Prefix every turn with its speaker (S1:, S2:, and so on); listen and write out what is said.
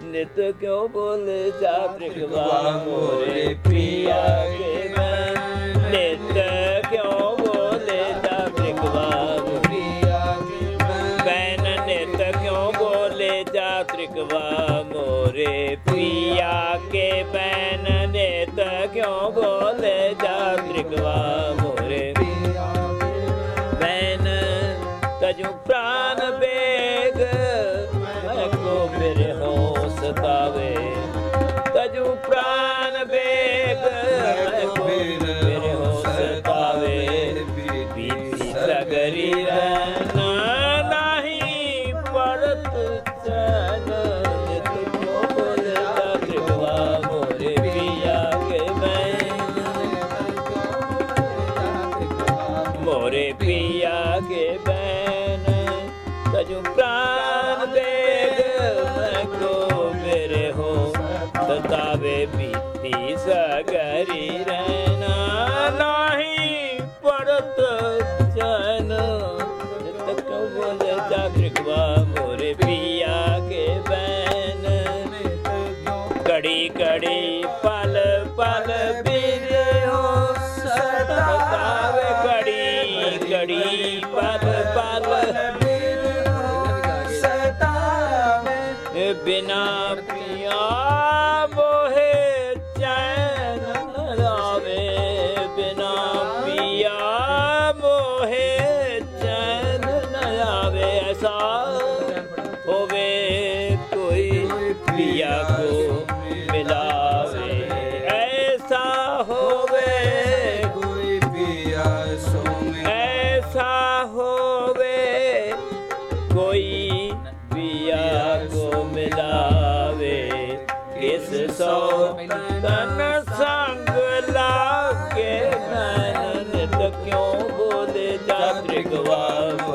S1: नित क्यों बोले जा त्रिकवा मोरे पिया के बैन। नित क्यों बोले जा त्रिकवा पिया के बैन। नित क्यों बोले जा त्रिकवा मोरे पिया के बैन। नित क्यों बोले जा त्रिकवा मोरे पिया के बैन। तजु प्राण बेग को मेरे हो सतावे। तजु प्राण बेग को मेरे हो सतावे। बीती सगरी रहना नहीं पड़त चैन। नित क्यों बोले जा त्रिकवा मोरे पिया के बैन। मोरे पिया के बैन। तजु प्राण बेग को मेरे हो सतावे। बीती सगरी रहना नहीं पड़त चैन। नित क्यों बोले जा त्रिकवा मोरे पिया के बैन। कड़ी कड़ी पल पल बिरे हो सतावे। कड़ी कड़ी पल पल बिना पिया मोहे चैन न आवे। बिना पिया मोहे चैन न आवे। ऐसा होवे कोई पिया को मिलावे। ऐसा होवे कोई पिया सो मिलावे। ऐसा होवे कोई पिया को मिलावे। किस सौ तन संग लागे नैन। नित क्यों बोले जा त्रिकवा